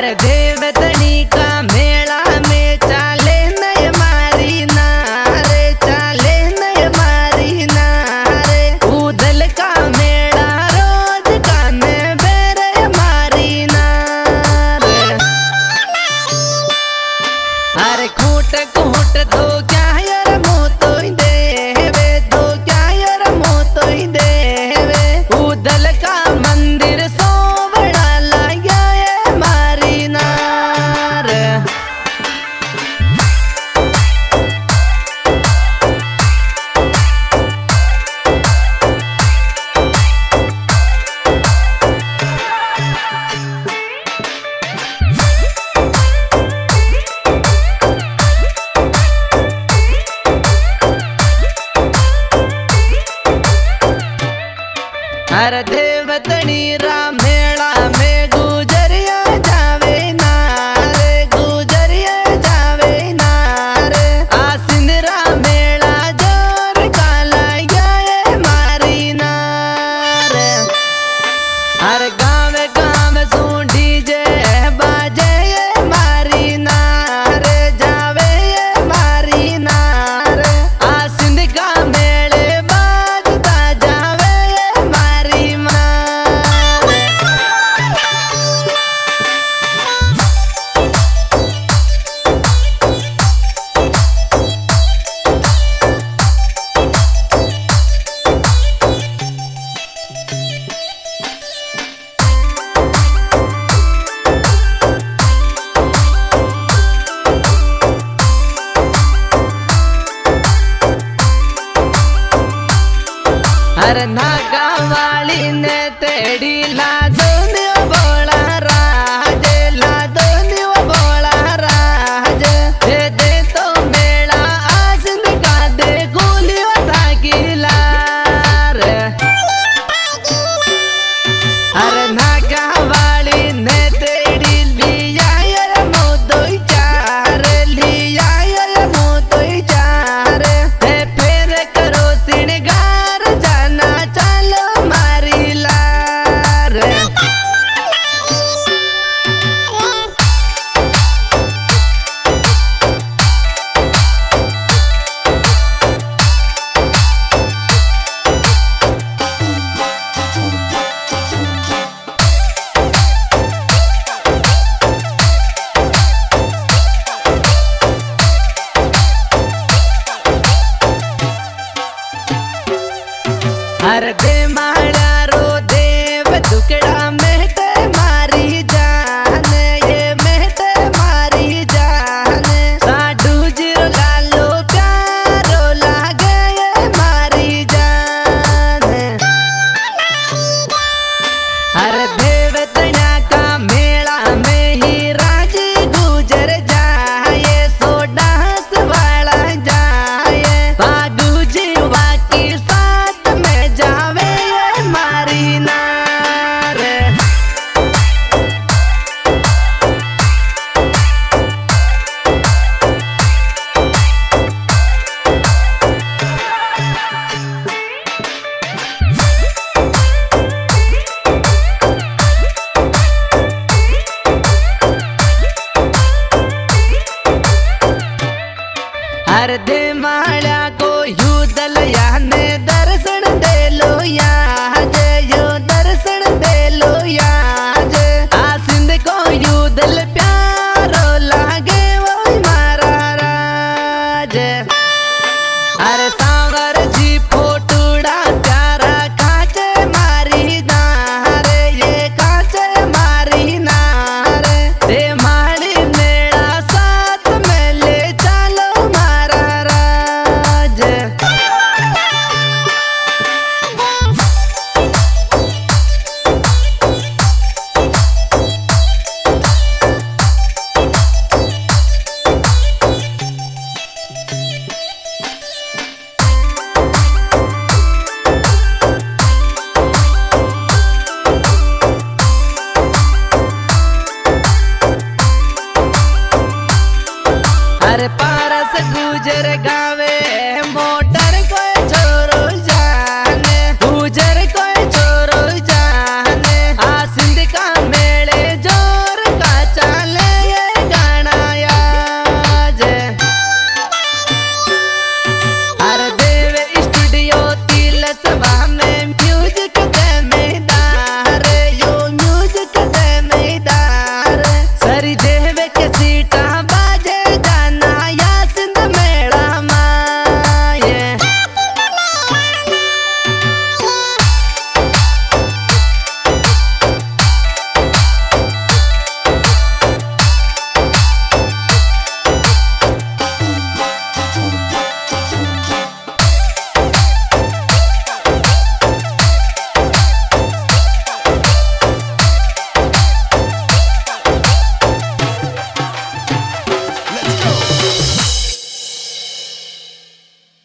अरे देवतनी का मेला में चाले नय मारी नारे, चाले नय मारी नारे। उदल का मेला रोज काने बेरे मारी नारे। अरे खूट खूट तो क्या यार मुँह तो देवे, तो क्या यार मुँह तो देवे। उदल का मंदिर सोवड़ा लाया ये मारी नार। अरे देवतनी रा मेला में गुजरिया जावे नारे, गुजरिया जावे नारे। आसिंदरा मेला जोर काला ये मारी नारे। अरे गाँव गाँव सूंढी जे बाजे ये मारी नारे, जावे ये मारी नारे। आसिंद का मेले बाजता जावे ये मारी नारे। अरे नागा वाली ने तेड़ी ला दो न्यू बोला राज, ला दो न्यू बोला राज। दे दे तो मेला आसिंद का दे गोली वता गिला रे। अरे नागा वाली ने तेड़ी लिया ये मोदोई चार, लिया ये मोदोई चार। फिर करो सिणगार जाना चलो मारी लार। अरे दे माड़ा रो देव दुकड़ा में